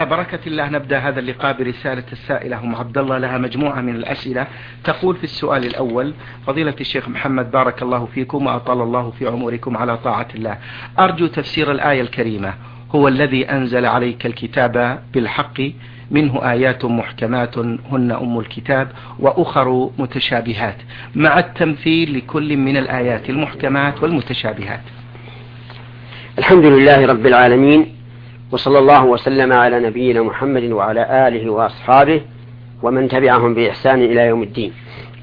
بركة الله نبدأ هذا اللقاء برسالة السائلة أم عبد الله، لها مجموعة من الأسئلة. تقول في السؤال الأول: فضيلة الشيخ محمد، بارك الله فيكم وأطال الله في عمركم على طاعة الله، أرجو تفسير الآية الكريمة: هو الذي أنزل عليك الكتاب بالحق منه آيات محكمات هن أم الكتاب وأخر متشابهات، مع التمثيل لكل من الآيات المحكمات والمتشابهات. الحمد لله رب العالمين، وصلى الله وسلم على نبينا محمد وعلى آله وأصحابه ومن تبعهم بإحسان إلى يوم الدين.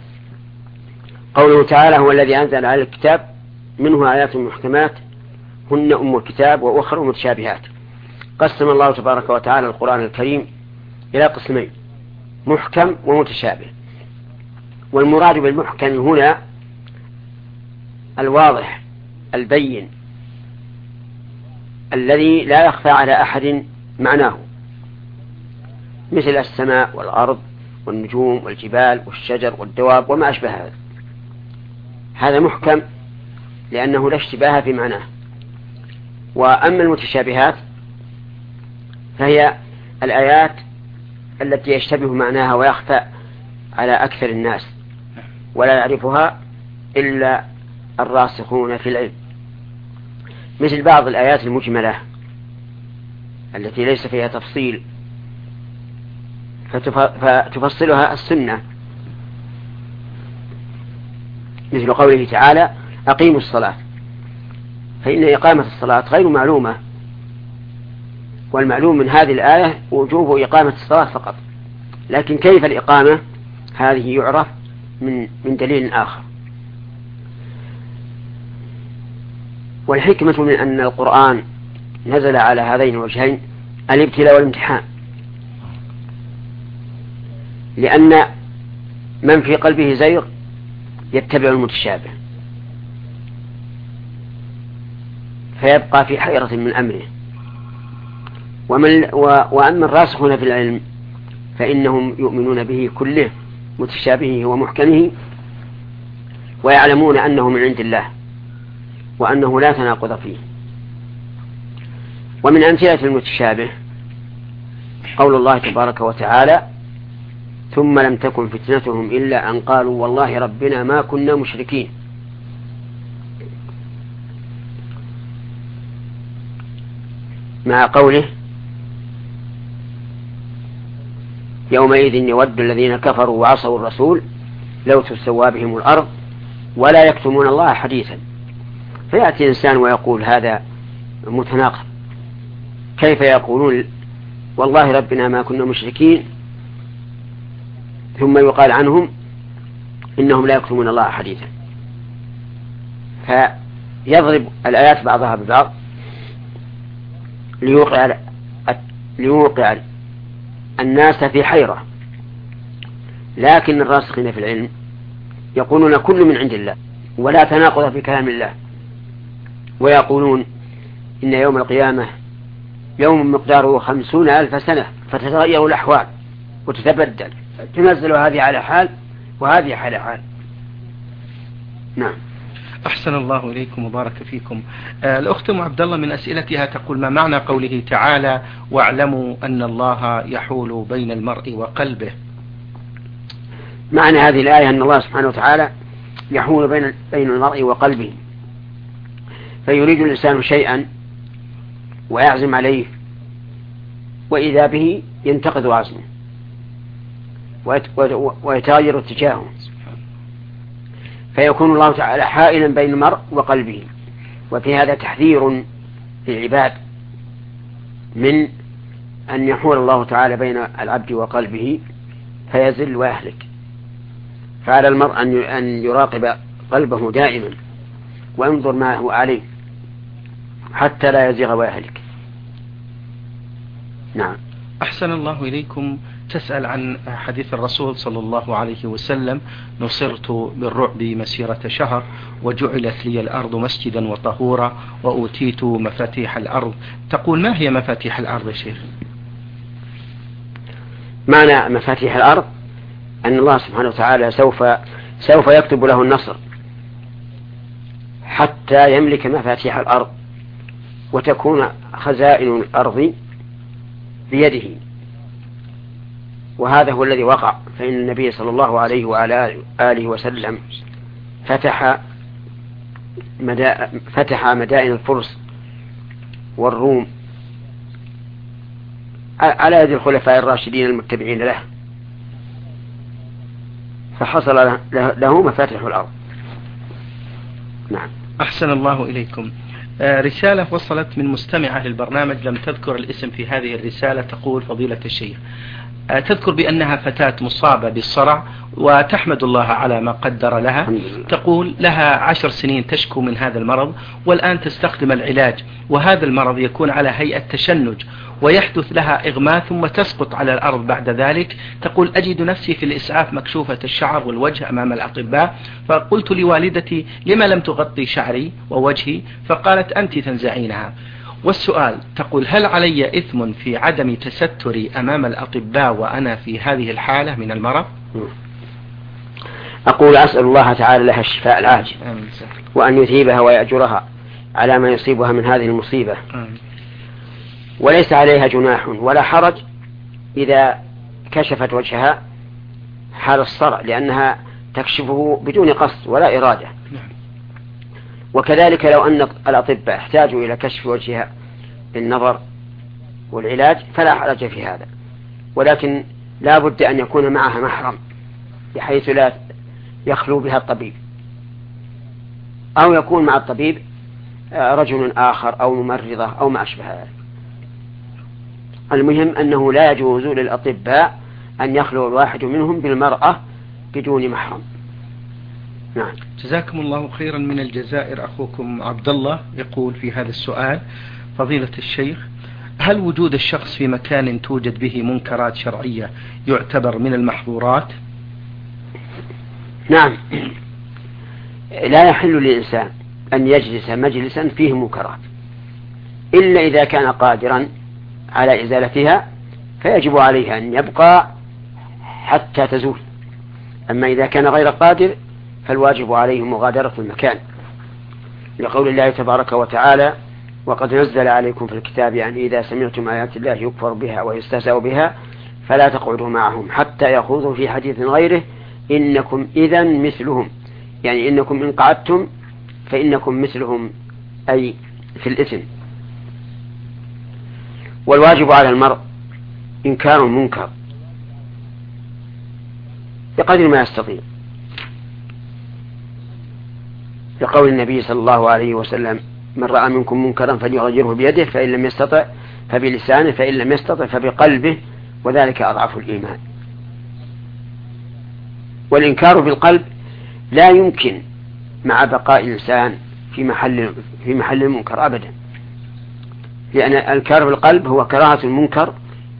قوله تعالى: هو الذي أنزل على الكتاب منه آيات محكمات هن أم الكتاب وأخر متشابهات. قسم الله تبارك وتعالى القرآن الكريم إلى قسمين: محكم ومتشابه. والمراد بالمحكم هنا الواضح البين الذي لا يخفى على أحد معناه، مثل السماء والأرض والنجوم والجبال والشجر والدواب وما أشبه هذا. هذا محكم لأنه لا اشتباه في معناه. وأما المتشابهات فهي الآيات التي يشتبه معناها ويخفى على أكثر الناس ولا يعرفها إلا الراسخون في العلم، مثل بعض الآيات المجملة التي ليس فيها تفصيل فتفصلها السنة، مثل قوله تعالى: أقيموا الصلاة، فإن إقامة الصلاة غير معلومة، والمعلوم من هذه الآية وجوب إقامة الصلاة فقط، لكن كيف الإقامة هذه يعرف من دليل آخر. والحكمة من أن القرآن نزل على هذين الوجهين الابتلاء والامتحان، لأن من في قلبه زيغ يتبع المتشابه فيبقى في حيرة من أمره، وأما الراسخون في العلم فإنهم يؤمنون به كله، متشابهه ومحكمه، ويعلمون أنه من عند الله وأنه لا تناقض فيه. ومن أمثلة المتشابه قول الله تبارك وتعالى: ثم لم تكن فتنتهم إلا أن قالوا والله ربنا ما كنا مشركين. مع قوله: يومئذ يود الذين كفروا وعصوا الرسول لو تسوى بهم الأرض ولا يكتمون الله حديثا. فيأتي إنسان ويقول هذا متناقض، كيف يقولون والله ربنا ما كنا مشركين ثم يقال عنهم إنهم لا يكتمون الله حديثا؟ فيضرب الآيات بعضها ببعض ليوقع الناس في حيرة. لكن الراسخين في العلم يقولون كل من عند الله ولا تناقض في كلام الله، ويقولون إن يوم القيامة يوم مقداره 50,000 سنة، فتتغير الأحوال وتتبدل، تنزل هذه على حال وهذه على حال. نعم. أحسن الله إليكم وبارك فيكم. الأخت أم عبد الله من أسئلتها تقول: ما معنى قوله تعالى: واعلموا أن الله يحول بين المرء وقلبه؟ معنى هذه الآية أن الله سبحانه وتعالى يحول بين المرء وقلبه، فيريد الإنسان شيئا ويعزم عليه، وإذا به ينتقد عزمه ويتغير اتجاهه، فيكون الله تعالى حائلا بين المرء وقلبه. وفي هذا تحذير للعباد من أن يحول الله تعالى بين العبد وقلبه فيزل ويهلك. فعلى المرء أن يراقب قلبه دائما وينظر ما هو عليه حتى لا يزيغ ويهلك. نعم. أحسن الله إليكم. تسأل عن حديث الرسول صلى الله عليه وسلم: نصرت بالرعب مسيرة شهر وجعلت لي الأرض مسجدا وطهورا وأوتيت مفاتيح الأرض. تقول: ما هي مفاتيح الأرض يا شيخ؟ معنى مفاتيح الأرض أن الله سبحانه وتعالى سوف يكتب له النصر حتى يملك مفاتيح الأرض، وتكون خزائن الأرض بيده، وهذا هو الذي وقع. فإن النبي صلى الله عليه وعلى آله وسلم فتح مدائن الفرس والروم على يد الخلفاء الراشدين المتبعين له، فحصل له مفاتح الأرض. نعم. أحسن الله إليكم. رسالة وصلت من مستمعة للبرنامج لم تذكر الاسم في هذه الرسالة، تقول: فضيلة الشيخ، تذكر بأنها فتاة مصابة بالصرع وتحمد الله على ما قدر لها. تقول: لها 10 سنين تشكو من هذا المرض، والآن تستخدم العلاج، وهذا المرض يكون على هيئة تشنج، ويحدث لها إغماء ثم تسقط على الأرض بعد ذلك. تقول: أجد نفسي في الإسعاف مكشوفة الشعر والوجه أمام الأطباء، فقلت لوالدتي: لما لم تغطي شعري ووجهي؟ فقالت: أنت تنزعينها. والسؤال، تقول: هل علي إثم في عدم تستري أمام الأطباء وأنا في هذه الحالة من المرض؟ أقول: أسأل الله تعالى لها الشفاء العاجل، وأن يثيبها ويأجرها على ما يصيبها من هذه المصيبة. وليس عليها جناح ولا حرج إذا كشفت وجهها حال الصرع، لأنها تكشفه بدون قصد ولا إرادة. وكذلك لو أن الأطباء احتاجوا إلى كشف وجهها بالنظر والعلاج فلا حرج في هذا، ولكن لا بد أن يكون معها محرم بحيث لا يخلو بها الطبيب، أو يكون مع الطبيب رجل آخر أو ممرضة أو ما أشبه ذلك. المهم أنه لا يجوز للأطباء أن يخلو الواحد منهم بالمرأة بدون محرم. نعم. جزاكم الله خيرا. من الجزائر أخوكم عبد الله يقول في هذا السؤال: فضيلة الشيخ، هل وجود الشخص في مكان توجد به منكرات شرعية يعتبر من المحظورات؟ نعم. لا يحل للإنسان أن يجلس مجلسا فيه منكرات إلا إذا كان قادرا على إزالتها، فيجب عليه أن يبقى حتى تزول. أما إذا كان غير قادر فالواجب عليه مغادرة المكان، لقول الله تبارك وتعالى: وقد نزل عليكم في الكتاب أن إذا سمعتم آيات الله يكفر بها ويستهزأ بها فلا تقعدوا معهم حتى يخوضوا في حديث غيره إنكم إذا مثلهم، يعني إنكم إن قعدتم فإنكم مثلهم، أي في الإثم. والواجب على المرء إنكار المنكر بقدر ما يستطيع، لقول النبي صلى الله عليه وسلم: من رأى منكم منكرا فليغيره بيده، فإن لم يستطع فبلسانه، فإن لم يستطع فبقلبه، وذلك أضعف الإيمان. والإنكار بالقلب لا يمكن مع بقاء الإنسان في محل المنكر أبدا، لأن الإنكار بالقلب هو كراهة المنكر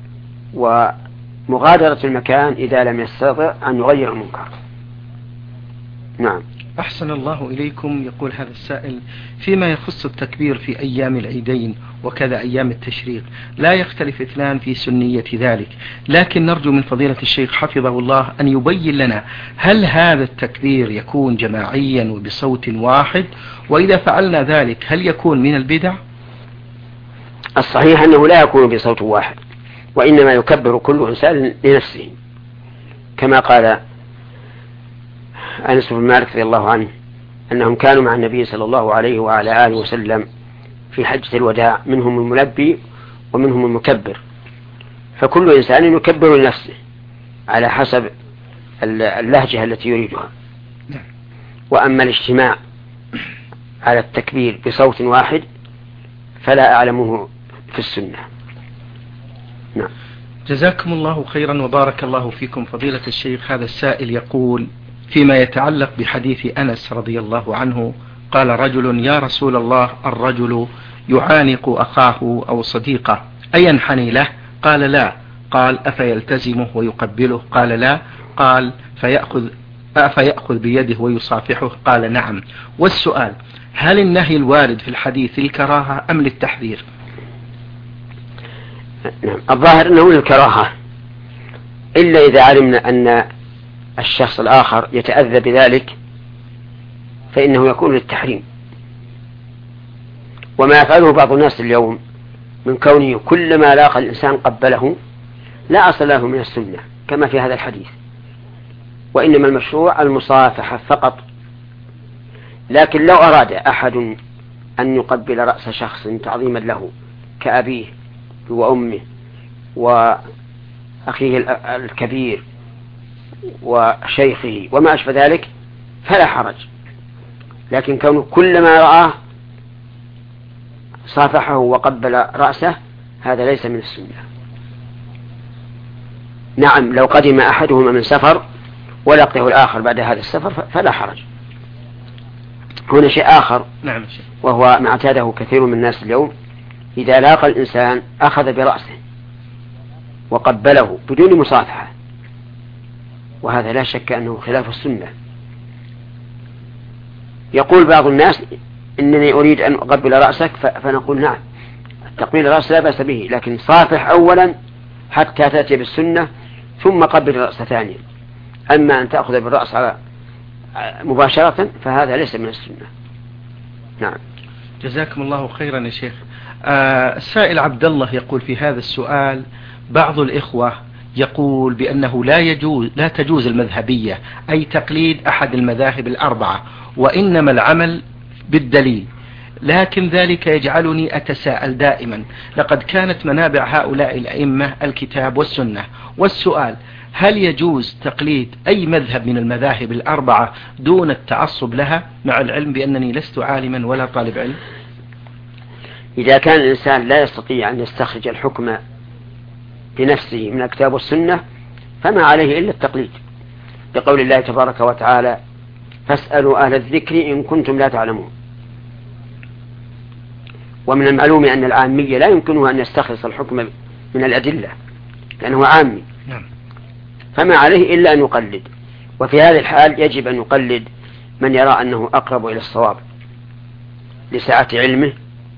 ومغادرة المكان إذا لم يستطع أن يغير المنكر. نعم. أحسن الله إليكم. يقول هذا السائل: فيما يخص التكبير في أيام العيدين وكذا أيام التشريق لا يختلف اثنان في سنية ذلك، لكن نرجو من فضيلة الشيخ حفظه الله أن يبين لنا هل هذا التكبير يكون جماعيا وبصوت واحد، وإذا فعلنا ذلك هل يكون من البدع؟ الصحيح أنه لا يكون بصوت واحد، وإنما يكبر كل إنسان لنفسه، كما قال أنس بن مالك رضي الله عنه أنهم كانوا مع النبي صلى الله عليه وعلى آله وسلم في حجة الوداع، منهم الملبي ومنهم المكبر، فكل إنسان يكبر لنفسه على حسب اللهجة التي يريدها. وأما الاجتماع على التكبير بصوت واحد فلا أعلمه في السنة. نعم. جزاكم الله خيرا وبارك الله فيكم فضيلة الشيخ. هذا السائل يقول: فيما يتعلق بحديث أنس رضي الله عنه، قال رجل: يا رسول الله، الرجل يعانق أخاه أو صديقه أينحني له؟ قال: لا. قال: أفيلتزمه ويقبله؟ قال: لا. قال: أفيأخذ بيده ويصافحه؟ قال: نعم. والسؤال: هل النهي الوارد في الحديث للكراهة أم للتحذير؟ نعم. الظاهر أنه للكراهة، إلا إذا علمنا أن الشخص الآخر يتأذى بذلك فإنه يكون للتحريم. وما يفعله بعض الناس اليوم من كونه كلما لاقى الإنسان قبله لا أصل له من السنة كما في هذا الحديث، وإنما المشروع المصافحة فقط. لكن لو أراد أحد أن يقبل رأس شخص تعظيما له كأبيه وأمه وأخيه الكبير وشيخه وما أشبه ذلك فلا حرج، لكن كونه كلما رآه صافحه وقبل رأسه هذا ليس من السنة. نعم لو قدم أحدهما من سفر ولقيه الآخر بعد هذا السفر فلا حرج. هنا شيء آخر وهو ما اعتاده كثير من الناس اليوم، إذا لاقى الإنسان أخذ برأسه وقبله بدون مصافحة، وهذا لا شك أنه خلاف السنة. يقول بعض الناس إنني أريد أن أقبل رأسك، فنقول نعم تقبيل الرأس لا بأس به، لكن صافح أولا حتى تأتي بالسنة ثم قبل الرأس ثانيا. أما أن تأخذ بالرأس على مباشرة فهذا ليس من السنة. نعم. جزاكم الله خيرا يا شيخ. السائل عبد الله يقول في هذا السؤال: بعض الإخوة يقول بأنه لا تجوز المذهبية، أي تقليد أحد المذاهب الأربعة، وإنما العمل بالدليل، لكن ذلك يجعلني أتساءل دائما، لقد كانت منابع هؤلاء الأئمة الكتاب والسنة، والسؤال: هل يجوز تقليد أي مذهب من المذاهب الأربعة دون التعصب لها، مع العلم بأنني لست عالما ولا طالب علم؟ إذا كان الإنسان لا يستطيع أن يستخرج الحكم بنفسه من الكتاب والسنة فما عليه إلا التقليد، بقول الله تبارك وتعالى: فاسألوا أهل الذكر إن كنتم لا تعلمون. ومن المعلوم أن العامية لا يمكنه أن يستخلص الحكم من الأدلة لأنه عامي، فما عليه إلا أن يقلد. وفي هذه الحال يجب أن يقلد من يرى أنه أقرب إلى الصواب لسعة علمه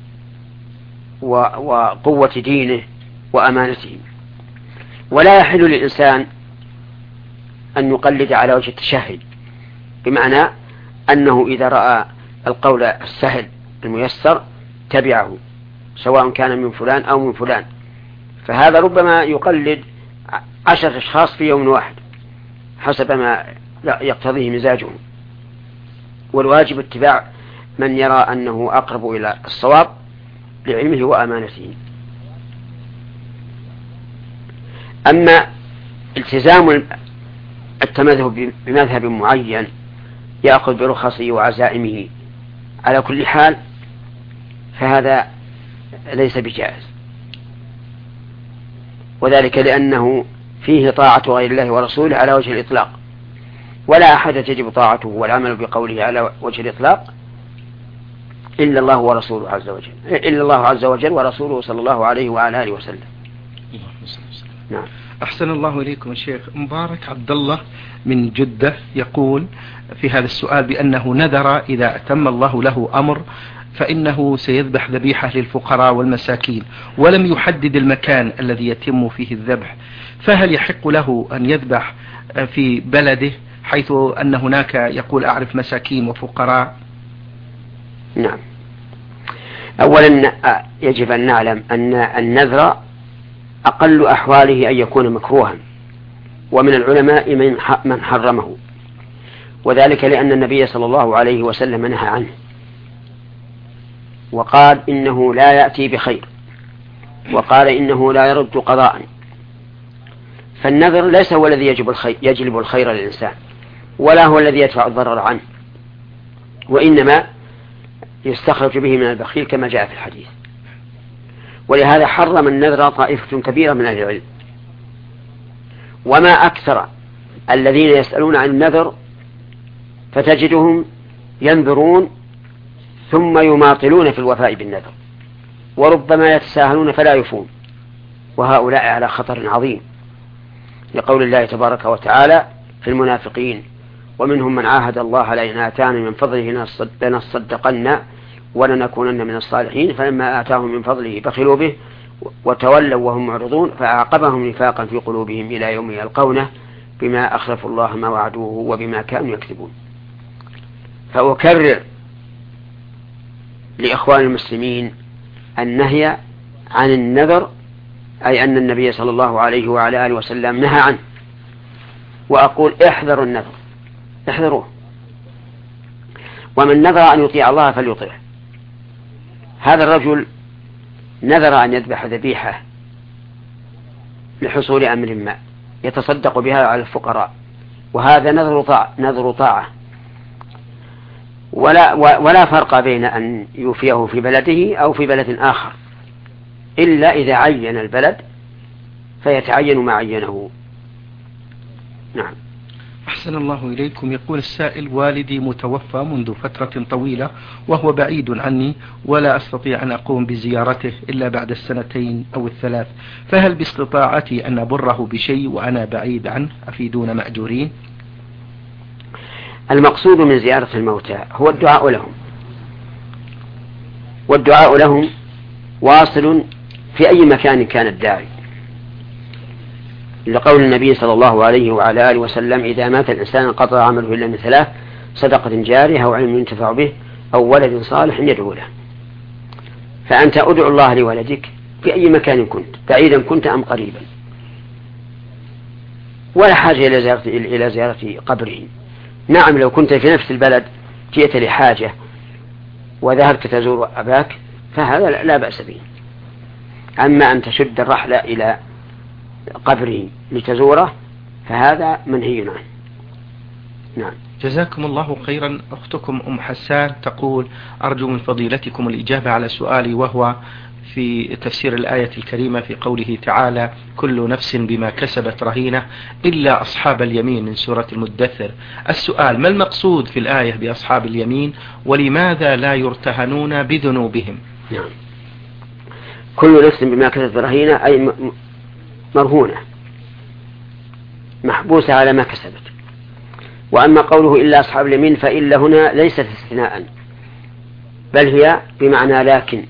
وقوة دينه وأمانته. ولا يحل للإنسان أن يقلد على وجه التشهد، بمعنى أنه إذا رأى القول السهل الميسر تبعه سواء كان من فلان أو من فلان، فهذا ربما يقلد 10 أشخاص في يوم واحد حسب ما يقتضيه مزاجه. والواجب اتباع من يرى أنه أقرب إلى الصواب لعلمه وأمانته. أما التزام التمذهب بمذهب معين يأخذ برخصه وعزائمه على كل حال فهذا ليس بجائز، وذلك لأنه فيه طاعة غير الله ورسوله على وجه الإطلاق، ولا أحد تجب طاعته والعمل بقوله على وجه الإطلاق إلا الله ورسوله عز وجل، إلا الله عز وجل ورسوله صلى الله عليه وعلى آله وسلم. نعم. أحسن الله إليكم الشيخ. مبارك عبد الله من جدة يقول في هذا السؤال بأنه نذر إذا أتم الله له أمر فإنه سيذبح ذبيحة للفقراء والمساكين، ولم يحدد المكان الذي يتم فيه الذبح، فهل يحق له أن يذبح في بلده حيث أن هناك يقول أعرف مساكين وفقراء؟ نعم. أولا يجب أن نعلم أن النذر أقل أحواله أن يكون مكروها، ومن العلماء من حرمه، وذلك لأن النبي صلى الله عليه وسلم نهى عنه وقال إنه لا يأتي بخير، وقال إنه لا يرد قضاء. فالنذر ليس هو الذي يجلب الخير للإنسان، ولا هو الذي يدفع الضرر عنه، وإنما يستخرج به من البخيل كما جاء في الحديث. ولهذا حرم النذر طائفة كبيرة من أهل العلم. وما أكثر الذين يسألون عن النذر فتجدهم ينذرون ثم يماطلون في الوفاء بالنذر، وربما يتساهلون فلا يفون، وهؤلاء على خطر عظيم، لقول الله تبارك وتعالى في المنافقين: ومنهم من عاهد الله لئن آتانا من فضله لنصدقن ولنكونن من الصالحين، فلما آتاهم من فضله بخلوا به وتولوا وهم معرضون، فأعقبهم نفاقا في قلوبهم إلى يوم يلقونه بما أخلفوا الله ما وعدوه وبما كانوا يكذبون. فأكرر لإخوان المسلمين النهي عن النذر أي أن النبي صلى الله عليه وعلى آله وسلم نهى عنه، وأقول احذروا النذر، احذروه. ومن نذر أن يطيع الله فليطيع. هذا الرجل نذر أن يذبح ذبيحة لحصول أمر ما يتصدق بها على الفقراء، وهذا نذر طاعة، ولا فرق بين أن يوفيه في بلده أو في بلد آخر، إلا إذا عين البلد فيتعين ما عينه. نعم. أحسن الله إليكم. يقول السائل: والدي متوفى منذ فترة طويلة وهو بعيد عني، ولا أستطيع أن أقوم بزيارته إلا بعد 2 أو 3، فهل باستطاعتي أن أبره بشيء وأنا بعيد عنه أفيدون مأجورين؟ المقصود من زيارة الموتى هو الدعاء لهم، والدعاء لهم واصل في أي مكان كان الداعي، لقول النبي صلى الله عليه وعلى آله وسلم: إذا مات الإنسان انقطع عمله إلا من 3: صدقة جارية أو علم ينتفع به أو ولد صالح يدعو له. فأنت أدعو الله لولدك في أي مكان كنت، بعيدا كنت أم قريبا، ولا حاجة إلى زيارة قبره. نعم، لو كنت في نفس البلد جئت لحاجة وذهبت تزور أباك فهذا لا بأس به، أما أن تشد الرحلة إلى قبره لتزوره فهذا منهي عنه. نعم. جزاكم الله خيرا. أختكم أم حسان تقول: أرجو من فضيلتكم الإجابة على سؤالي، وهو في تفسير الآية الكريمة في قوله تعالى: كل نفس بما كسبت رهينة إلا أصحاب اليمين، من سورة المدثر. السؤال: ما المقصود في الآية بأصحاب اليمين، ولماذا لا يرتهنون بذنوبهم؟ نعم. كل نفس بما كسبت رهينة أي مرهونة محبوسة على ما كسبت. وأما قوله إلا أصحاب اليمين فإلا هنا ليست استثناء، بل هي بمعنى لكن،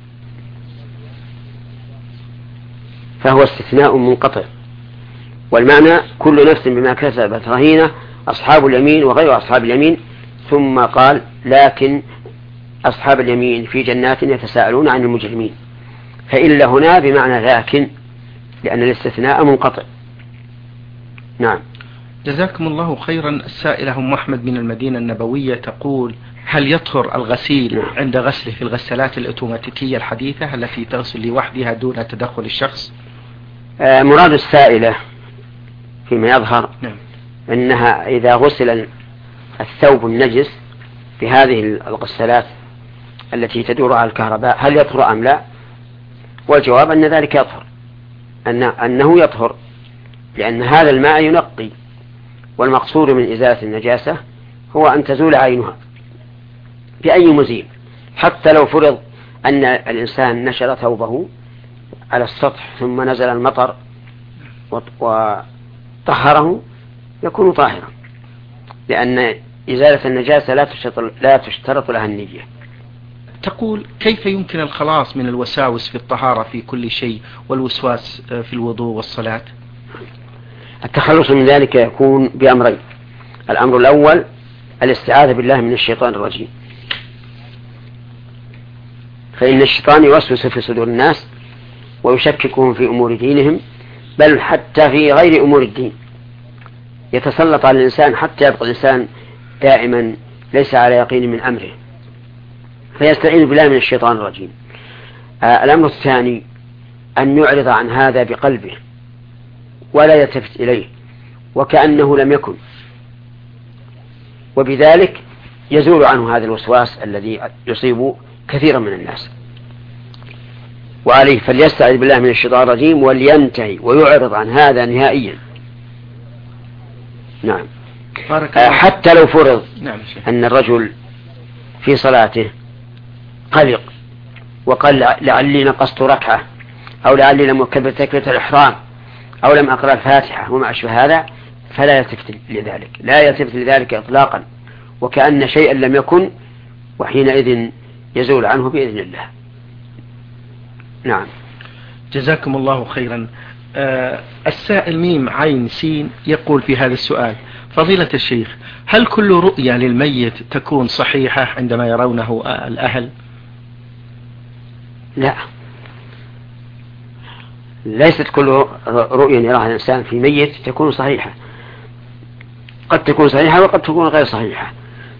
فهو استثناء منقطع، والمعنى كل نفس بما كسبت رهينة، أصحاب اليمين وغير أصحاب اليمين. ثم قال: لكن أصحاب اليمين في جنات يتساءلون عن المجرمين، فإلا هنا بمعنى لكن، لأن الاستثناء منقطع. نعم. جزاكم الله خيرا. السائلة أم أحمد من المدينة النبوية تقول: هل يطهر الغسيل عند غسله في الغسالات الأوتوماتيكية الحديثة التي تغسل لوحدها دون تدخل الشخص؟ مراد السائلة فيما يظهر أنها إذا غسل الثوب النجس بهذه الغسالات التي تدور على الكهرباء هل يطهر أم لا؟ والجواب أن ذلك يطهر، أنه يطهر، لأن هذا الماء ينقي، والمقصود من إزالة النجاسة هو أن تزول عينها بأي مزيل. حتى لو فرض أن الإنسان نشر ثوبه على السطح ثم نزل المطر وطهره يكون طاهرا، لأن إزالة النجاسة لا تشترط لها النية. تقول: كيف يمكن الخلاص من الوساوس في الطهارة في كل شيء والوسواس في الوضوء والصلاة؟ التخلص من ذلك يكون بأمرين: الأمر الأول الاستعاذة بالله من الشيطان الرجيم، فإن الشيطان يوسوس في صدور الناس ويشككهم في أمور دينهم، بل حتى في غير أمور الدين، يتسلط على الإنسان حتى يبقى الإنسان دائما ليس على يقين من أمره، فيستعين بالله من الشيطان الرجيم. الأمر الثاني أن يعرض عن هذا بقلبه ولا يلتفت إليه وكأنه لم يكن، وبذلك يزول عنه هذا الوسواس الذي يصيب كثيرا من الناس. وعليه فليستعذ بالله من الشيطان الرجيم ولينتهي ويعرض عن هذا نهائيا. نعم. حتى لو فرض أن الرجل في صلاته قلق وقال: لعلي نقصت ركعة، أو لعلي لم أكبر تكبيرة الإحرام، أو لم أقرأ الفاتحة وما أشبه هذا، فلا يلتفت لذلك، لا يلتفت لذلك إطلاقا، وكأن شيئا لم يكن، وحينئذ يزول عنه بإذن الله. نعم. جزاكم الله خيرا. السائل ميم عين سين يقول في هذا السؤال: فضيلة الشيخ، هل كل رؤيا للميت تكون صحيحة عندما يرونه الأهل؟ لا، ليست كل رؤيا يراها الإنسان في ميت تكون صحيحة، قد تكون صحيحة وقد تكون غير صحيحة.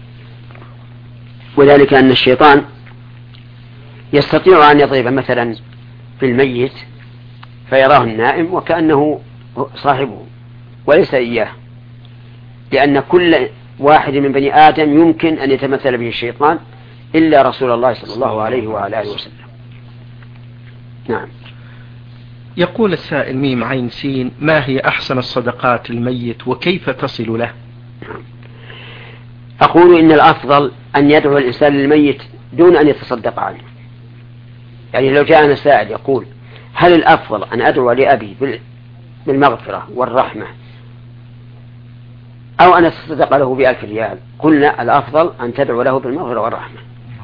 وذلك أن الشيطان يستطيع أن يضرب مثلا في الميت فيراه النائم وكأنه صاحبه وليس إياه، لأن كل واحد من بني آدم يمكن أن يتمثل به الشيطان إلا رسول الله صلى الله عليه وعلى آله وسلم. نعم. يقول السائل ميم عين سين: ما هي أحسن الصدقات للميت وكيف تصل له؟ أقول إن الأفضل أن يدعو الإنسان للميت دون أن يتصدق عنه. يعني لو جاءنا سائل يقول: هل الأفضل أن أدعو لأبي بالمغفرة والرحمة أو أن أتصدق له ب1000 ريال؟ قلنا الأفضل أن تدعو له بالمغفرة والرحمة.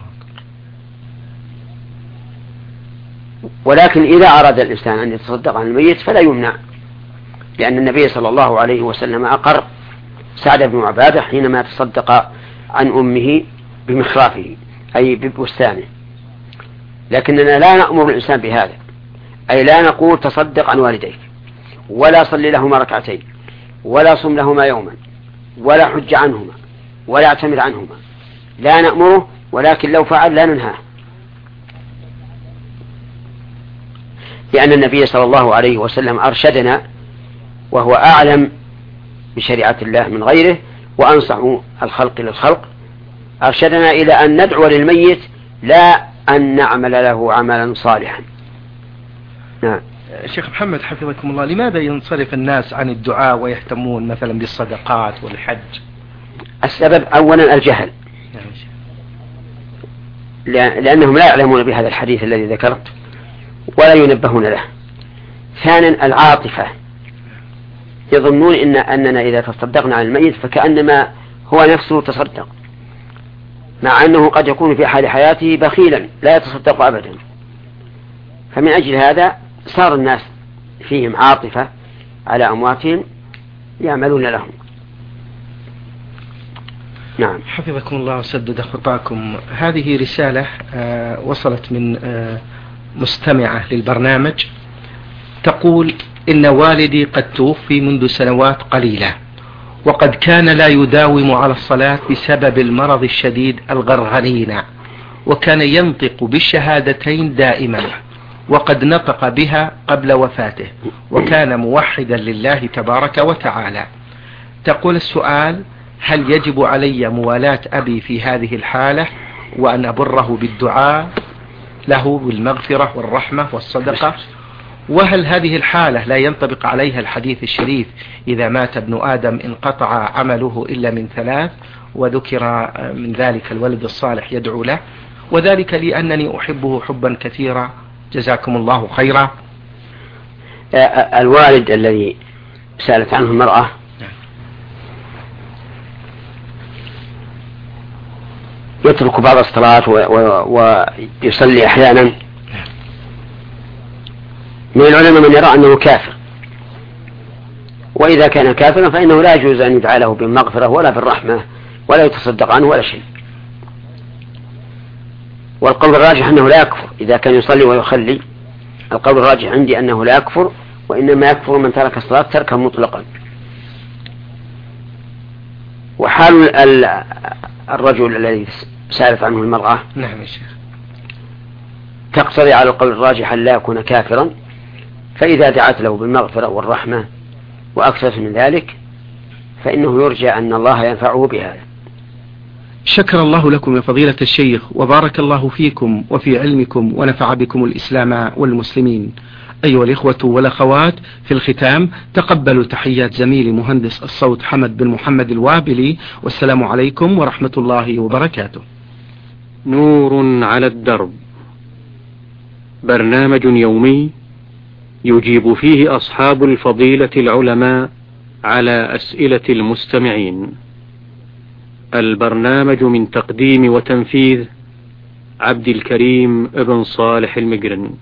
ولكن إذا أراد الإنسان أن يتصدق عن الميت فلا يمنع، لأن النبي صلى الله عليه وسلم أقر سعد بن عبادة حينما تصدق عن أمه بمخرافه أي ببستانه. لكننا لا نأمر الإنسان بهذا، أي لا نقول تصدق عن والديك ولا صلي لهما ركعتين ولا صم لهما يوما ولا حج عنهما ولا اعتمر عنهما، لا نأمره، ولكن لو فعل لا ننهاه، لأن النبي صلى الله عليه وسلم أرشدنا وهو أعلم بشريعة الله من غيره وأنصح الخلق للخلق، أرشدنا إلى أن ندعو للميت لا أن نعمل له عملا صالحا. نعم. شيخ محمد حفظكم الله، لماذا ينصرف الناس عن الدعاء ويهتمون مثلا بالصدقات والحج؟ السبب أولا الجهل، لأنهم لا يعلمون بهذا الحديث الذي ذكرت ولا ينبهون له. ثانيا العاطفة، يظنون أننا إذا تصدقنا عن الميت فكأنما هو نفسه تصدق، مع أنه قد يكون في حال حياته بخيلا لا يتصدق أبدا. فمن أجل هذا صار الناس فيهم عاطفة على أمواتهم يعملون لهم. نعم. حفظكم الله وسدد خطاكم. هذه رسالة وصلت من مستمعة للبرنامج تقول: إن والدي قد توفي منذ سنوات قليلة، وقد كان لا يداوم على الصلاة بسبب المرض الشديد الغرغرينة، وكان ينطق بالشهادتين دائما، وقد نطق بها قبل وفاته، وكان موحدا لله تبارك وتعالى. تقول السؤال: هل يجب علي موالاة أبي في هذه الحالة وأن أبره بالدعاء له بالمغفرة والرحمة والصدقة؟ وهل هذه الحالة لا ينطبق عليها الحديث الشريف: إذا مات ابن آدم انقطع عمله إلا من 3، وذكر من ذلك الولد الصالح يدعو له، وذلك لأنني أحبه حبا كثيرا، جزاكم الله خيرا. الوالد الذي سألت عنه المرأة يترك بعض الصلاة ويصلي أحيانا، من العلماء من يرى أنه كافر، وإذا كان كافرا فإنه لا يجوز أن يدعى له بالمغفرة ولا بالرحمة ولا يتصدق عنه ولا شيء. والقول الراجح أنه لا يكفر إذا كان يصلي ويخلي. القول الراجح عندي أنه لا يكفر، وإنما يكفر من ترك الصلاة تركا مطلقا. وحال الرجل الذي سألت عنه المرأة نعم يا شيخ تقتضي على القول الراجح أن لا يكون كافرا، فإذا دعت له بالمغفرة والرحمة وأكثر من ذلك فإنه يرجى أن الله ينفعه بهذا. شكر الله لكم يا فضيلة الشيخ، وبارك الله فيكم وفي علمكم، ونفع بكم الإسلام والمسلمين. أيها الإخوة والأخوات، في الختام تقبلوا تحيات زميلي مهندس الصوت حمد بن محمد الوابلي، والسلام عليكم ورحمة الله وبركاته. نور على الدرب، برنامج يومي يجيب فيه أصحاب الفضيلة العلماء على أسئلة المستمعين. البرنامج من تقديم وتنفيذ عبد الكريم ابن صالح المقرن.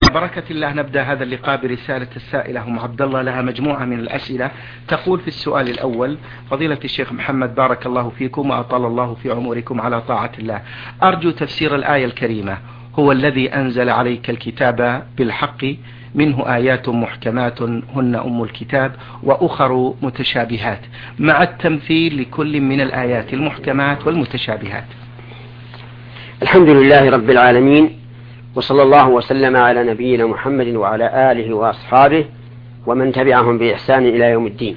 بركة الله نبدأ هذا اللقاء برسالة السائلة أم عبد الله، لها مجموعة من الأسئلة. تقول في السؤال الأول: فضيلة الشيخ محمد بارك الله فيكم وأطال الله في عمركم على طاعة الله، أرجو تفسير الآية الكريمة: هو الذي أنزل عليك الكتاب بالحق منه آيات محكمات هن أم الكتاب وأخر متشابهات، مع التمثيل لكل من الآيات المحكمات والمتشابهات. الحمد لله رب العالمين، وصلى الله وسلم على نبينا محمد وعلى آله وأصحابه ومن تبعهم بإحسان إلى يوم الدين.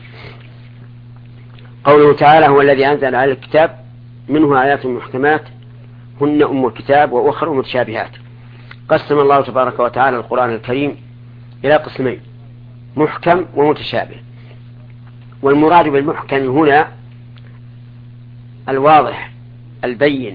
قوله تعالى: هو الذي أنزل على الكتاب منه آيات محكمات هن أم الكتاب وأخر متشابهات. قسم الله تبارك وتعالى القرآن الكريم إلى قسمين: محكم ومتشابه. والمراد بالمحكم هنا الواضح البين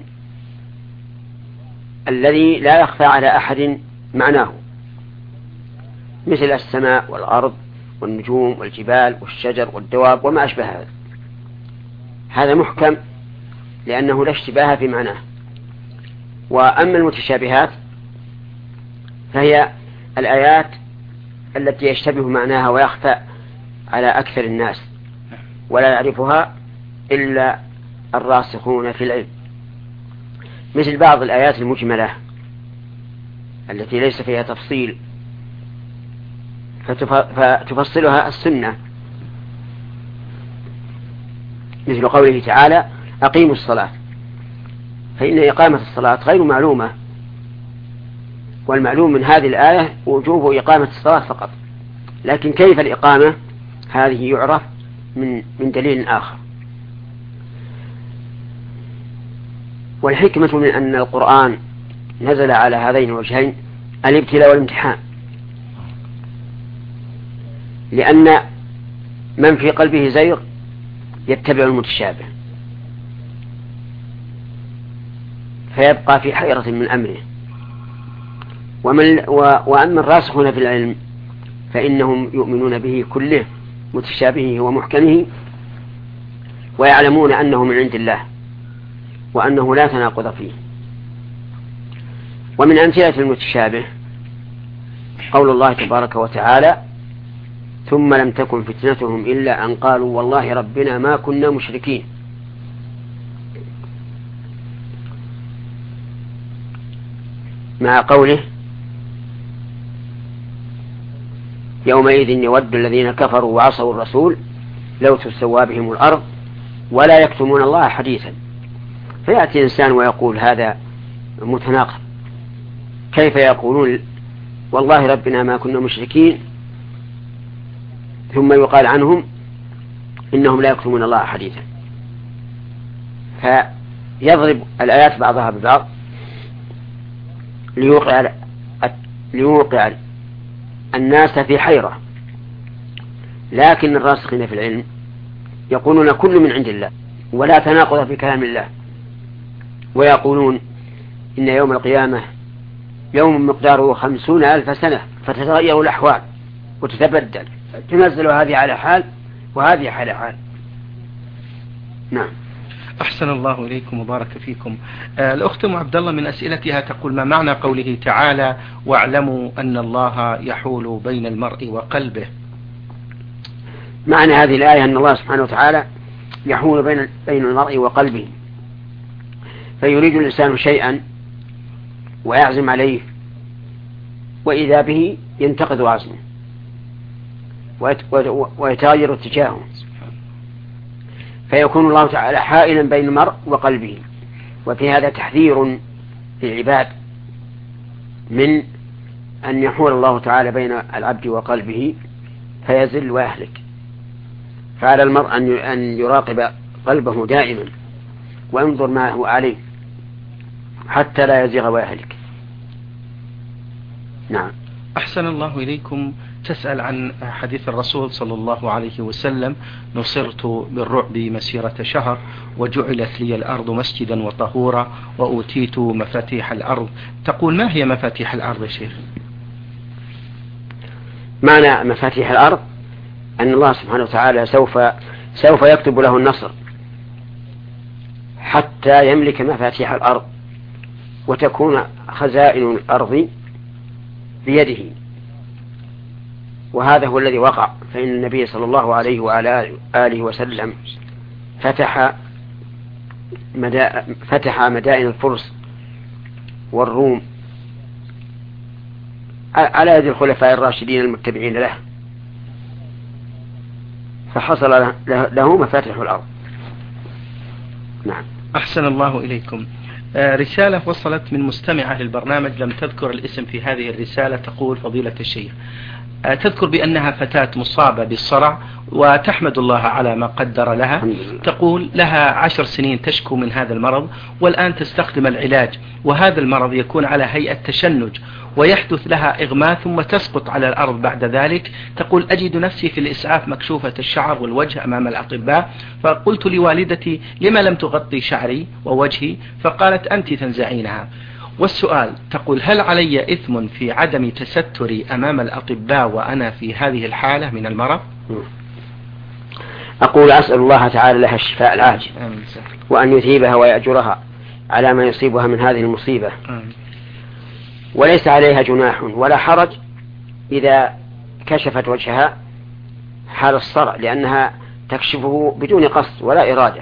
الذي لا يخفى على أحد معناه، مثل السماء والأرض والنجوم والجبال والشجر والدواب وما أشبه هذا. هذا محكم لأنه لا اشتباه في معناه. وأما المتشابهات فهي الآيات التي يشتبه معناها ويخفى على أكثر الناس ولا يعرفها إلا الراسخون في العلم، مثل بعض الآيات المجملة التي ليس فيها تفصيل فتفصلها السنة، مثل قوله تعالى: أقيموا الصلاة، فإن إقامة الصلاة غير معلومة، والمعلوم من هذه الآية وجوب إقامة الصلاة فقط، لكن كيف الإقامة هذه يعرف من دليل آخر. والحكمة من أن القرآن نزل على هذين الوجهين الابتلاء والامتحان، لأن من في قلبه زيغ يتبع المتشابه فيبقى في حيرة من أمره، وأما الراسخون في العلم فإنهم يؤمنون به كله، متشابهه ومحكمه، ويعلمون أنه من عند الله وأنه لا تناقض فيه. ومن أمثلة المتشابه قول الله تبارك وتعالى: ثم لم تكن فتنتهم إلا أن قالوا والله ربنا ما كنا مشركين. مع قوله: يومئذ يود الذين كفروا وعصوا الرسول لو تسوى بهم الأرض ولا يكتمون الله حديثا. فيأتي إنسان ويقول هذا متناقض، كيف يقولون والله ربنا ما كنا مشركين ثم يقال عنهم إنهم لا يكتمون الله حديثا؟ فيضرب الآيات بعضها ببعض ليوقع الناس في حيرة. لكن الراسخين في العلم يقولون كل من عند الله ولا تناقض في كلام الله، ويقولون إن يوم القيامة يوم مقداره 50,000 سنة، فتتغير الأحوال وتتبدل، تنزل هذه على حال وهذه على حال. نعم. أحسن الله إليكم وبارك فيكم. الأخت أم عبد الله من أسئلتها تقول: ما معنى قوله تعالى: واعلموا أن الله يحول بين المرء وقلبه؟ معنى هذه الآية أن الله سبحانه وتعالى يحول بين المرء وقلبه، فيريد الإنسان شيئا ويعزم عليه، وإذا به ينتقد عزمه ويتغير اتجاهه، فيكون الله تعالى حائلا بين المرء وقلبه. وفي هذا تحذير للعباد من أن يحول الله تعالى بين العبد وقلبه فيزل ويهلك. فعلى المرء أن يراقب قلبه دائما وينظر ما هو عليه حتى لا يزيغ ويهلك. نعم. أحسن الله إليكم. تسأل عن حديث الرسول صلى الله عليه وسلم: نصرت بالرعب مسيرة شهر وجعلت لي الأرض مسجدا وطهورا وأوتيت مفاتيح الأرض. تقول: ما هي مفاتيح الأرض يا شيخ؟ معنى مفاتيح الأرض أن الله سبحانه وتعالى سوف يكتب له النصر حتى يملك مفاتيح الأرض، وتكون خزائن الأرض بيده، وهذا هو الذي وقع. فإن النبي صلى الله عليه وعلى آله وسلم فتح مدائن الفرس والروم على يد الخلفاء الراشدين المتبعين له، فحصل له مفاتح الأرض. نعم. أحسن الله إليكم. رسالة وصلت من مستمعة للبرنامج لم تذكر الاسم في هذه الرسالة، تقول: فضيلة الشيخ، تذكر بأنها فتاة مصابة بالصرع وتحمد الله على ما قدر لها. تقول: لها 10 سنين تشكو من هذا المرض، والآن تستخدم العلاج، وهذا المرض يكون على هيئة تشنج، ويحدث لها إغماء ثم تسقط على الأرض بعد ذلك. تقول: أجد نفسي في الإسعاف مكشوفة الشعر والوجه أمام الأطباء، فقلت لوالدتي: لما لم تغطي شعري ووجهي؟ فقالت: أنت تنزعينها. والسؤال، تقول: هل علي إثم في عدم تستري أمام الأطباء وأنا في هذه الحالة من المرض؟ أقول: أسأل الله تعالى لها الشفاء العاجل، وأن يثيبها ويأجرها على ما يصيبها من هذه المصيبة. وليس عليها جناح ولا حرج إذا كشفت وجهها حال الصرع، لأنها تكشفه بدون قصد ولا إرادة.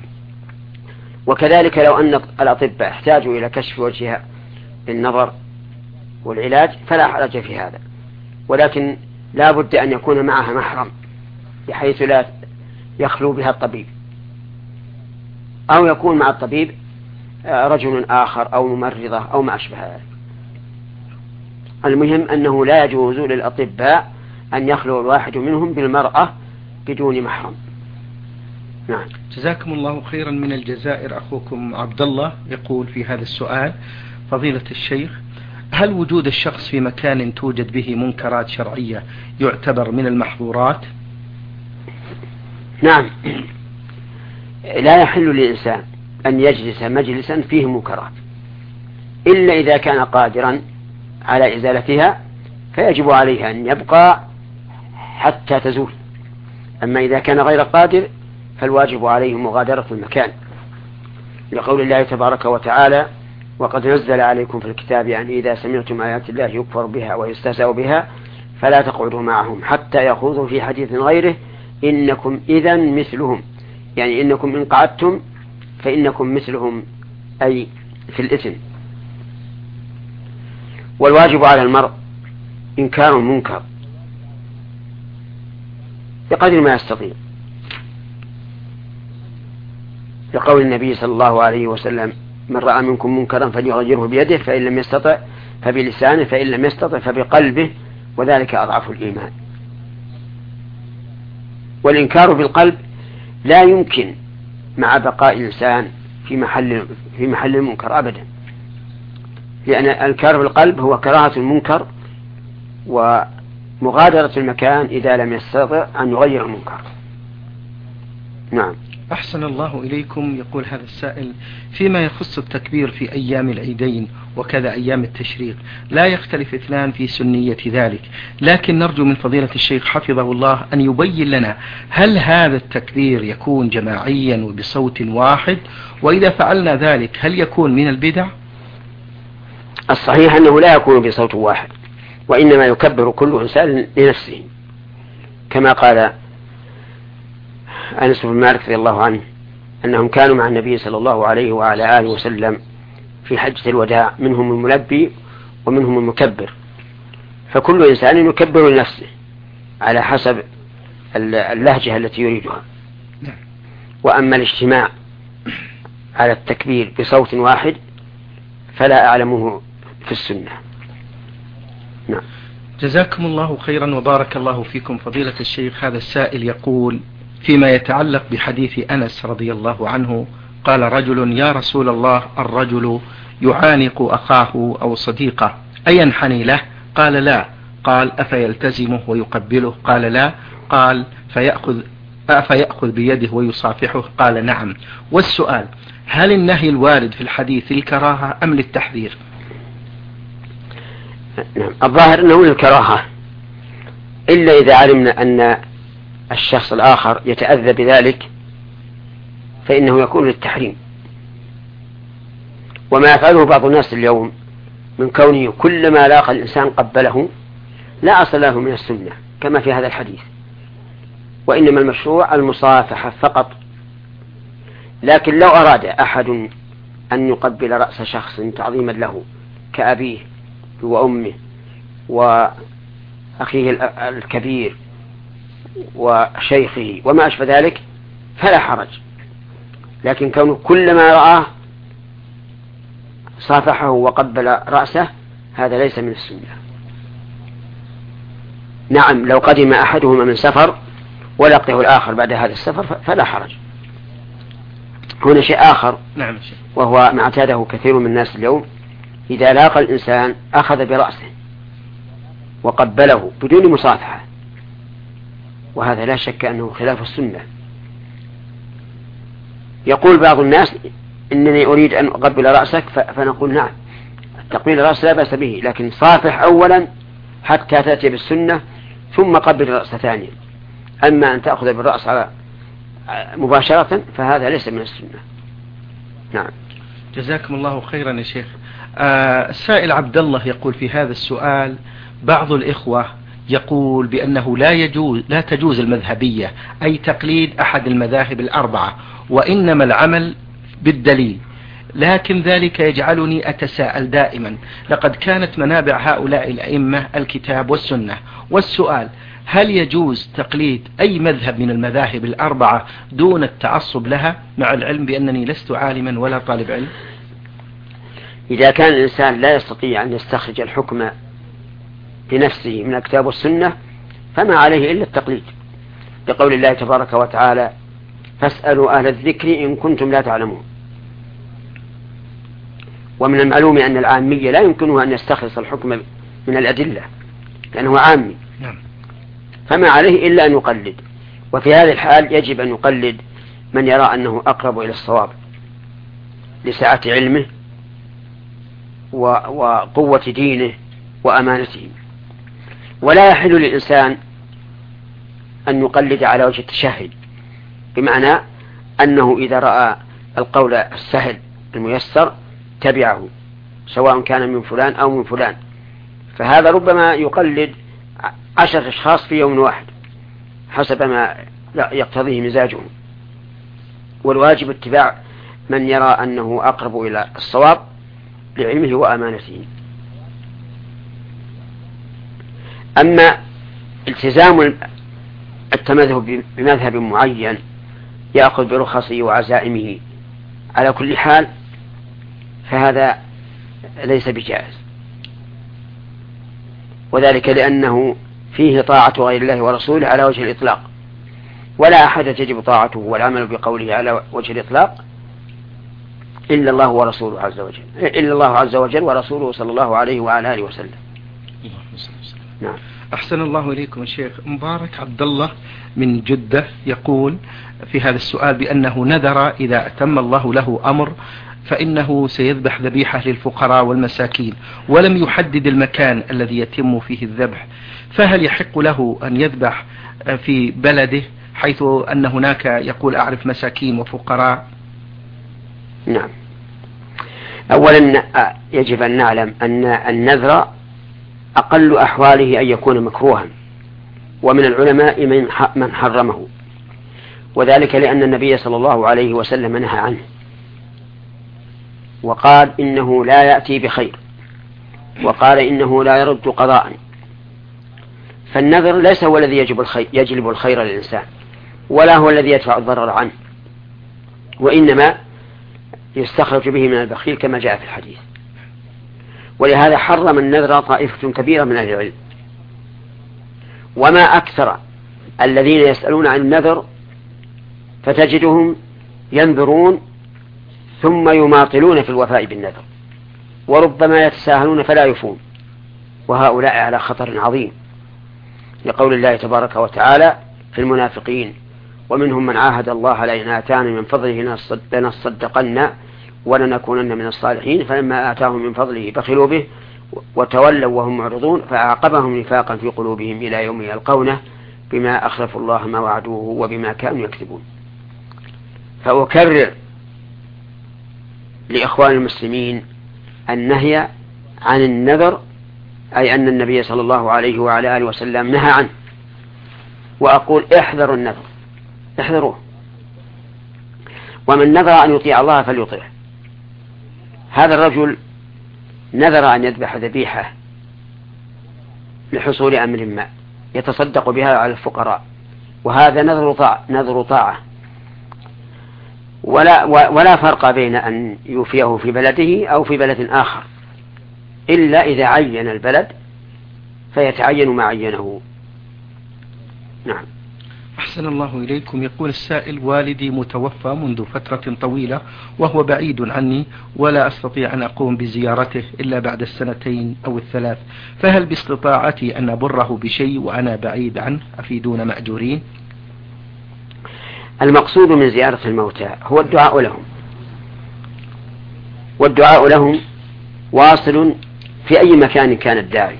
وكذلك لو أن الأطباء احتاجوا إلى كشف وجهها بالنظر والعلاج فلا حرج في هذا، ولكن لا بد أن يكون معها محرم بحيث لا يخلو بها الطبيب، أو يكون مع الطبيب رجل آخر أو ممرضة أو ما أشبه ذلك. المهم أنه لا يجوز للأطباء أن يخلو الواحد منهم بالمرأة بدون محرم. نعم. جزاكم الله خيرا من الجزائر. أخوكم عبد الله يقول في هذا السؤال: فضيلة الشيخ، هل وجود الشخص في مكان توجد به منكرات شرعية يعتبر من المحظورات؟ نعم. لا يحل للإنسان أن يجلس مجلسا فيه منكرات إلا إذا كان قادرا على إزالتها، فيجب عليه أن يبقى حتى تزول. أما إذا كان غير قادر فالواجب عليه مغادرة المكان، لقول الله تبارك وتعالى: وقد نزل عليكم في الكتاب أن إذا سمعتم آيات الله يكفر بها ويستهزأ بها فلا تقعدوا معهم حتى يخوضوا في حديث غيره إنكم إذا مثلهم، يعني إنكم إن قعدتم فإنكم مثلهم، أي في الإثم. والواجب على المرء إنكار المنكر بقدر ما يستطيع، لقول النبي صلى الله عليه وسلم: من رأى منكم منكرا فليغيره بيده، فإن لم يستطع فبلسانه، فإن لم يستطع فبقلبه، وذلك أضعف الإيمان. والإنكار بالقلب لا يمكن مع بقاء الإنسان في محل المنكر أبدا، لأن الإنكار بالقلب هو كراهة المنكر ومغادرة المكان إذا لم يستطع أن يغير المنكر. نعم. أحسن الله إليكم. يقول هذا السائل: فيما يخص التكبير في أيام العيدين وكذا أيام التشريق لا يختلف اثنان في سنية ذلك، لكن نرجو من فضيلة الشيخ حفظه الله أن يبين لنا هل هذا التكبير يكون جماعيا وبصوت واحد، وإذا فعلنا ذلك هل يكون من البدع؟ الصحيح أنه لا يكون بصوت واحد، وإنما يكبر كل إنسان لنفسه، كما قال أنس بن مالك رضي الله عنه أنهم كانوا مع النبي صلى الله عليه وعلى آله وسلم في حجة الوداع، منهم الملبي ومنهم المكبر، فكل إنسان يكبر لنفسه على حسب اللهجة التي يريدها. وأما الاجتماع على التكبير بصوت واحد فلا أعلمه في السنة. نعم. جزاكم الله خيرا وبارك الله فيكم فضيلة الشيخ. هذا السائل يقول: فيما يتعلق بحديث أنس رضي الله عنه، قال رجل: يا رسول الله، الرجل يعانق أخاه أو صديقه أينحني له؟ قال: لا. قال: أفيلتزمه ويقبله؟ قال: لا. قال: أفيأخذ بيده ويصافحه؟ قال: نعم. والسؤال: هل النهي الوارد في الحديث للكراهة أم للتحذير؟ نعم. الظاهر أنه للكراهة، إلا إذا علمنا أن الشخص الآخر يتأذى بذلك فإنه يكون للتحريم. وما يفعله بعض الناس اليوم من كونه كلما لاقى الإنسان قبله لا أصل له من السنة كما في هذا الحديث، وإنما المشروع المصافحة فقط. لكن لو أراد أحد أن يقبل رأس شخص تعظيما له كأبيه وأمه وأخيه الكبير وشيخه وما أشبه ذلك فلا حرج، لكن كونه كلما رآه صافحه وقبل رأسه هذا ليس من السنة. نعم لو قدم أحدهما من سفر ولقيه الآخر بعد هذا السفر فلا حرج. هنا شيء آخر نعم. وهو ما اعتاده كثير من الناس اليوم، إذا لاقى الإنسان أخذ برأسه وقبله بدون مصافحة، وهذا لا شك أنه خلاف السنة. يقول بعض الناس إنني أريد أن أقبل رأسك، فنقول نعم تقبيل الرأس لا بأس به، لكن صافح أولا حتى تأتي بالسنة ثم قبل الرأس ثانيا. أما أن تأخذ بالرأس على مباشرة فهذا ليس من السنة. نعم. جزاكم الله خيرا يا شيخ. السائل عبد الله يقول في هذا السؤال: بعض الإخوة يقول بأنه لا تجوز المذهبية، أي تقليد أحد المذاهب الأربعة، وإنما العمل بالدليل، لكن ذلك يجعلني أتساءل دائما، لقد كانت منابع هؤلاء الأئمة الكتاب والسنة، والسؤال: هل يجوز تقليد أي مذهب من المذاهب الأربعة دون التعصب لها، مع العلم بأنني لست عالما ولا طالب علم؟ إذا كان الإنسان لا يستطيع أن يستخرج الحكم بنفسه من الكتاب والسنة فما عليه إلا التقليد، بقول الله تبارك وتعالى: فاسألوا أهل الذكر إن كنتم لا تعلمون. ومن المعلوم أن العامية لا يمكنه أن يستخلص الحكم من الأدلة لأنه عامي، فما عليه إلا أن يقلد. وفي هذه الحال يجب أن يقلد من يرى أنه أقرب إلى الصواب لسعة علمه وقوة دينه وأمانته. ولا يحل للإنسان أن يقلد على وجه التشهد، بمعنى أنه إذا رأى القول السهل الميسر تبعه سواء كان من فلان أو من فلان، فهذا ربما يقلد 10 أشخاص في يوم واحد حسب ما يقتضيه مزاجه. والواجب اتباع من يرى أنه أقرب إلى الصواب لعلمه وأمانته. أما التزام التمذهب بمذهب معين يأخذ برخصه وعزائمه على كل حال فهذا ليس بجائز، وذلك لأنه فيه طاعة غير الله ورسوله على وجه الإطلاق، ولا أحد تجب طاعته والعمل بقوله على وجه الإطلاق إلا الله ورسوله عز وجل، إلا الله عز وجل ورسوله صلى الله عليه وعلى آله وسلم. نعم. أحسن الله إليكم يا شيخ. مبارك عبد الله من جدة يقول في هذا السؤال بأنه نذر إذا أتم الله له أمر فإنه سيذبح ذبيحة للفقراء والمساكين، ولم يحدد المكان الذي يتم فيه الذبح، فهل يحق له أن يذبح في بلده حيث أن هناك يقول أعرف مساكين وفقراء؟ نعم. أولا يجب أن نعلم أن النذر أقل أحواله أن يكون مكروها، ومن العلماء من حرمه، وذلك لأن النبي صلى الله عليه وسلم نهى عنه وقال إنه لا يأتي بخير، وقال إنه لا يرد قضاء. فالنذر ليس هو الذي يجلب الخير للإنسان، ولا هو الذي يدفع الضرر عنه، وإنما يستخرج به من البخيل كما جاء في الحديث. ولهذا حرم النذر طائفة كبيرة من أهل العلم. وما أكثر الذين يسألون عن النذر فتجدهم ينذرون ثم يماطلون في الوفاء بالنذر، وربما يتساهلون فلا يفون، وهؤلاء على خطر عظيم، لقول الله تبارك وتعالى في المنافقين: ومنهم من عاهد الله لئن آتانا من فضله لنصدقن ولنكونن من الصالحين فلما آتاهم من فضله بخلوا به وتولوا وهم معرضون فأعقبهم نفاقا في قلوبهم إلى يوم يلقونه بما أخلفوا الله ما وعدوه وبما كانوا يكذبون. فأكرر لإخوان المسلمين النهي عن النذر أي أن النبي صلى الله عليه وعلى آله وسلم نهى عنه، وأقول احذروا النذر، احذروه. ومن نذر أن يطيع الله فليطيعه. هذا الرجل نذر أن يذبح ذبيحة لحصول أمر ما يتصدق بها على الفقراء، وهذا نذر طاعة، ولا فرق بين أن يوفيه في بلده أو في بلد آخر، إلا إذا عين البلد فيتعين ما عينه. نعم. أحسن الله إليكم. يقول السائل: والدي متوفى منذ فترة طويلة وهو بعيد عني، ولا أستطيع أن أقوم بزيارته إلا بعد 2 أو 3، فهل باستطاعتي أن أبره بشيء وأنا بعيد عنه؟ أفيدون مأجورين. المقصود من زيارة الموتى هو الدعاء لهم، والدعاء لهم واصل في أي مكان كان الداعي،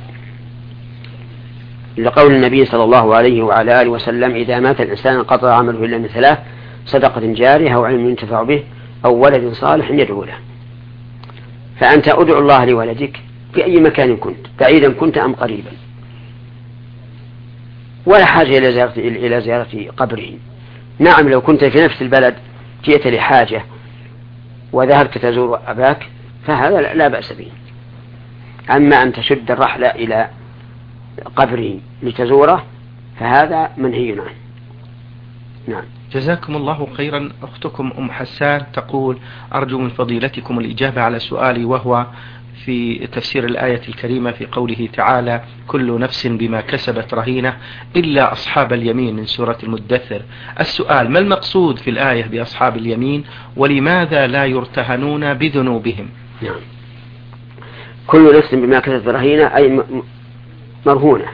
لقول النبي صلى الله عليه وعلى آله وسلم: إذا مات الإنسان انقطع عمله إلا من 3: صدقة جارية أو علم ينتفع به أو ولد صالح يدعو له. فأنت أدعو الله لولدك في أي مكان كنت، بعيدا كنت أم قريبا، ولا حاجة إلى زيارة قبره. نعم، لو كنت في نفس البلد جئت لحاجة وذهبت تزور أباك فهذا لا بأس به، أما أن تشد الرحلة إلى قبره لتزوره فهذا منهي عنه. نعم. جزاكم الله خيرا. أختكم أم حسان تقول: أرجو من فضيلتكم الإجابة على سؤالي، وهو في تفسير الآية الكريمة في قوله تعالى: كل نفس بما كسبت رهينة إلا أصحاب اليمين، من سورة المدثر. السؤال: ما المقصود في الآية بأصحاب اليمين، ولماذا لا يرتهنون بذنوبهم؟ نعم. كل نفس بما كسبت رهينة أي مرهونة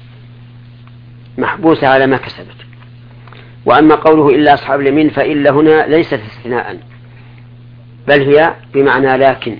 محبوسة على ما كسبت. وأما قوله إلا أصحاب اليمين فإلا هنا ليست استثناء، بل هي بمعنى لكن،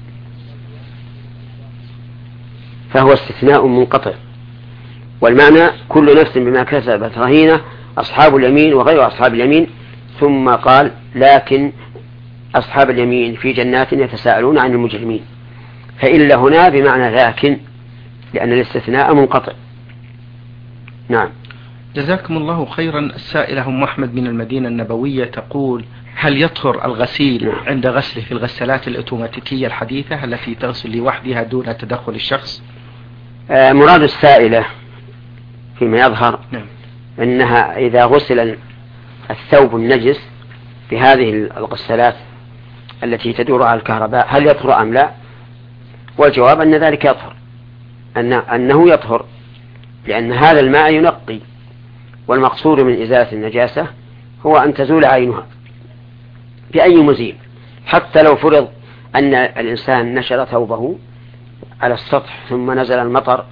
فهو استثناء منقطع، والمعنى كل نفس بما كسبت رهينة، أصحاب اليمين وغير أصحاب اليمين. ثم قال: لكن أصحاب اليمين في جنات يتساءلون عن المجرمين، فإلا هنا بمعنى لكن، لأن الاستثناء منقطع. نعم. جزاكم الله خيرا. السائلة أم أحمد من المدينة النبوية تقول: هل يطهر الغسيل عند غسله في الغسالات الأوتوماتيكية الحديثة التي تغسل لوحدها دون تدخل الشخص؟ مراد السائلة فيما يظهر أنها إذا غسل الثوب النجس بهذه الغسالات التي تدور على الكهرباء هل يطهر أم لا؟ والجواب أن ذلك يطهر، أنه يطهر، لأن هذا الماء ينقي، والمقصود من إزالة النجاسة هو أن تزول عينها بأي مزيل. حتى لو فرض أن الإنسان نشر ثوبه على السطح ثم نزل المطر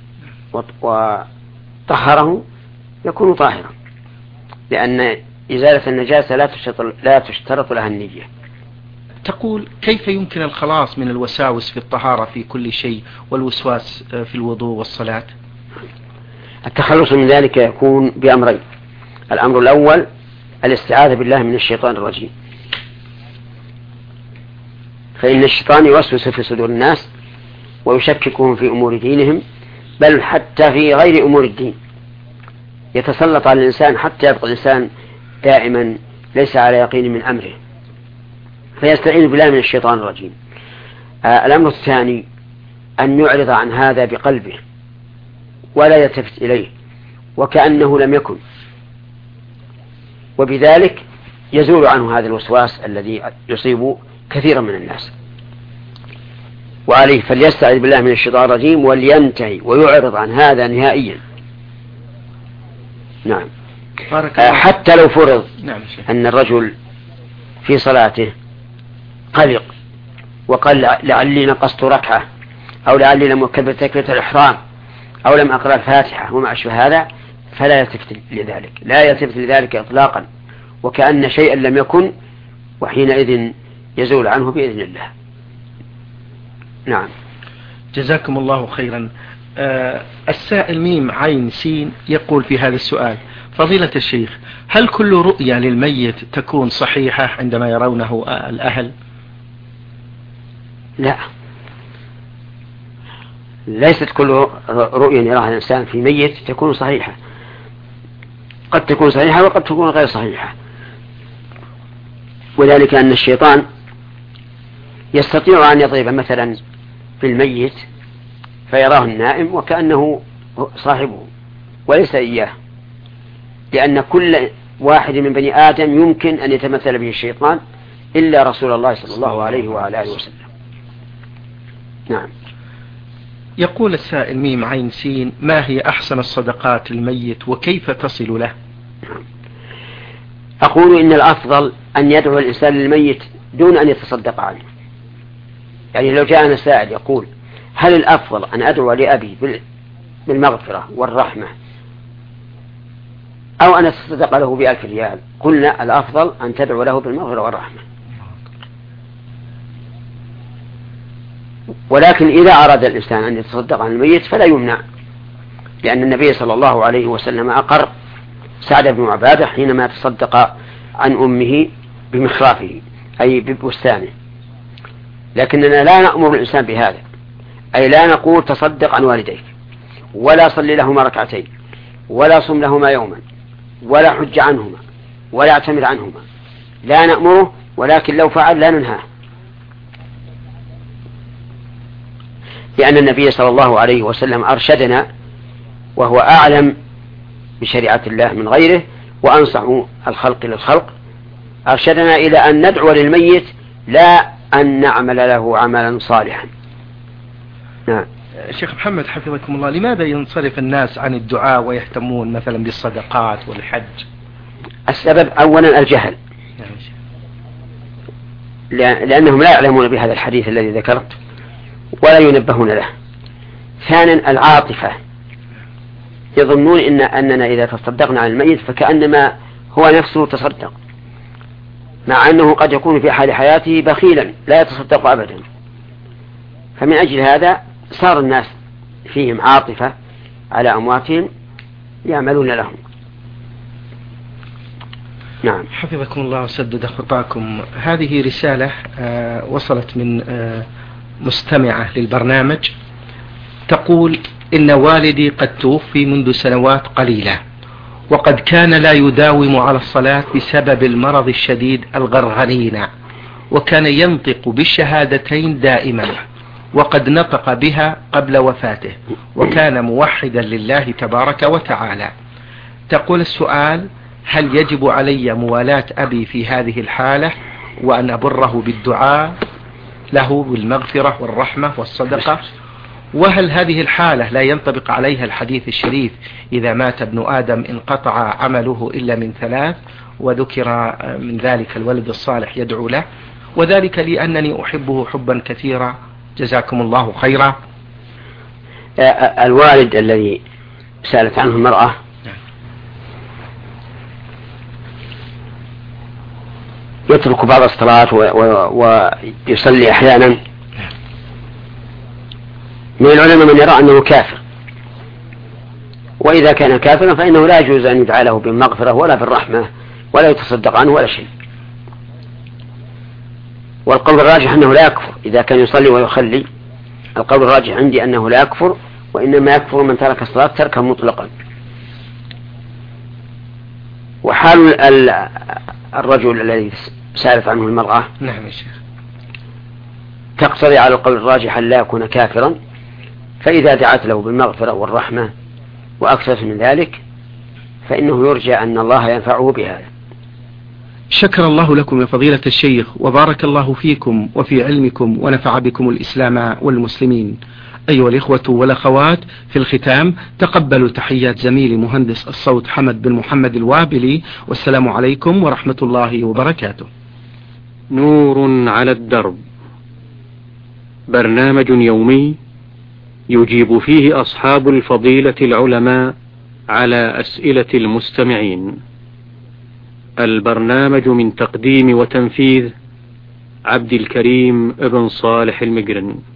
وطهره يكون طاهرا، لأن إزالة النجاسة لا تشترط لها النية. تقول: كيف يمكن الخلاص من الوساوس في الطهارة في كل شيء والوسواس في الوضوء والصلاة؟ التخلص من ذلك يكون بأمرين: الأمر الأول الاستعاذة بالله من الشيطان الرجيم، فإن الشيطان يوسوس في صدور الناس ويشككهم في أمور دينهم، بل حتى في غير أمور الدين، يتسلط على الإنسان حتى يبقى الإنسان دائما ليس على يقين من أمره، فيستعيذ بالله من الشيطان الرجيم. الأمر الثاني أن يعرض عن هذا بقلبه ولا يلتفت إليه وكأنه لم يكن، وبذلك يزول عنه هذا الوسواس الذي يصيب كثيرا من الناس. وعليه فليستعذ بالله من الشيطان الرجيم ولينتهي ويعرض عن هذا نهائيا. نعم. حتى لو فرض أن الرجل في صلاته قلق وقال: لعلي نقصت ركعة، أو لعلي لم أكبر تكبيرة الإحرام، أو لم أقرأ الفاتحة وما أشبه هذا، فلا يلتفت لذلك، لا يلتفت لذلك إطلاقا، وكأن شيئا لم يكن، وحينئذ يزول عنه بإذن الله. نعم. جزاكم الله خيرا. السائل ميم عين سين يقول في هذا السؤال: فضيلة الشيخ، هل كل رؤيا للميت تكون صحيحة عندما يرونه الأهل؟ لا، ليست كل رؤيا يراها الإنسان في ميت تكون صحيحة، قد تكون صحيحة وقد تكون غير صحيحة. وذلك أن الشيطان يستطيع أن يضرب مثلا في الميت فيراه النائم وكأنه صاحبه وليس إياه، لأن كل واحد من بني آدم يمكن أن يتمثل به الشيطان إلا رسول الله صلى الله عليه وعلى آله وسلم. نعم. يقول السائل ميم عين سين: ما هي أحسن الصدقات للميت وكيف تصل له؟ أقول إن الأفضل أن يدعو الإنسان للميت دون أن يتصدق عنه. يعني لو جاءنا سائل يقول: هل الأفضل أن أدعو لأبي بالمغفرة والرحمة أو أن أتصدق له ب1000 ريال؟ قلنا الأفضل أن تدعو له بالمغفرة والرحمة، ولكن إذا أراد الإنسان أن يتصدق عن الميت فلا يمنع، لأن النبي صلى الله عليه وسلم أقر سعد بن عبادة حينما تصدق عن أمه بمخرافه أي ببستانه. لكننا لا نأمر الإنسان بهذا، أي لا نقول تصدق عن والديك ولا صلي لهما ركعتين ولا صم لهما يوما ولا حج عنهما ولا اعتمر عنهما، لا نأمره، ولكن لو فعل لا ننهاه، لأن النبي صلى الله عليه وسلم أرشدنا وهو أعلم بشريعة الله من غيره وأنصح الخلق للخلق، أرشدنا إلى أن ندعو للميت لا أن نعمل له عملا صالحا. نعم. شيخ محمد حفظكم الله، لماذا ينصرف الناس عن الدعاء ويهتمون مثلا بالصدقات والحج؟ السبب أولا الجهل، لأنهم لا يعلمون بهذا الحديث الذي ذكرت ولا ينبهون له. ثانيا العاطفة، يظنون أننا إذا تصدقنا عن الميت فكأنما هو نفسه تصدق، مع أنه قد يكون في حال حياته بخيلا لا يتصدق أبدا. فمن أجل هذا صار الناس فيهم عاطفة على أمواتهم يعملون لهم. نعم. حفظكم الله وسدد خطاكم. هذه رسالة وصلت من مستمعة للبرنامج تقول: إن والدي قد توفي منذ سنوات قليلة، وقد كان لا يداوم على الصلاة بسبب المرض الشديد الغرغرينة، وكان ينطق بالشهادتين دائما، وقد نطق بها قبل وفاته، وكان موحدا لله تبارك وتعالى. تقول السؤال: هل يجب علي موالاة أبي في هذه الحالة وأن أبره بالدعاء له بالمغفرة والرحمة والصدقة؟ وهل هذه الحالة لا ينطبق عليها الحديث الشريف: إذا مات ابن آدم انقطع عمله إلا من 3، وذكر من ذلك الولد الصالح يدعو له، وذلك لأنني أحبه حبا كثيرا، جزاكم الله خيرا. الوالد الذي سألت عنه المرأة يترك بعض الصلاة ويصلي أحيانا، من العلماء من يرى أنه كافر، وإذا كان كافرا فإنه لا يجوز أن يدعى له بالمغفرة ولا بالرحمة ولا يتصدق عنه ولا شيء. والقول الراجح أنه لا يكفر إذا كان يصلي ويخلي. القول الراجح عندي أنه لا يكفر، وإنما يكفر من ترك الصلاة تركا مطلقا. وحال الرجل الذي سألت عنه المرأة نعم يا شيخ تقتضي على القول الراجح أن لا يكون كافرا، فإذا دعت له بالمغفرة والرحمة وأكثر من ذلك فإنه يرجى أن الله ينفعه بهذا. شكر الله لكم يا فضيلة الشيخ، وبارك الله فيكم وفي علمكم، ونفع بكم الإسلام والمسلمين. أيها الإخوة والأخوات، في الختام تقبلوا تحيات زميلي مهندس الصوت حمد بن محمد الوابلي، والسلام عليكم ورحمة الله وبركاته. نور على الدرب، برنامج يومي يجيب فيه أصحاب الفضيلة العلماء على أسئلة المستمعين. البرنامج من تقديم وتنفيذ عبد الكريم ابن صالح المقرن.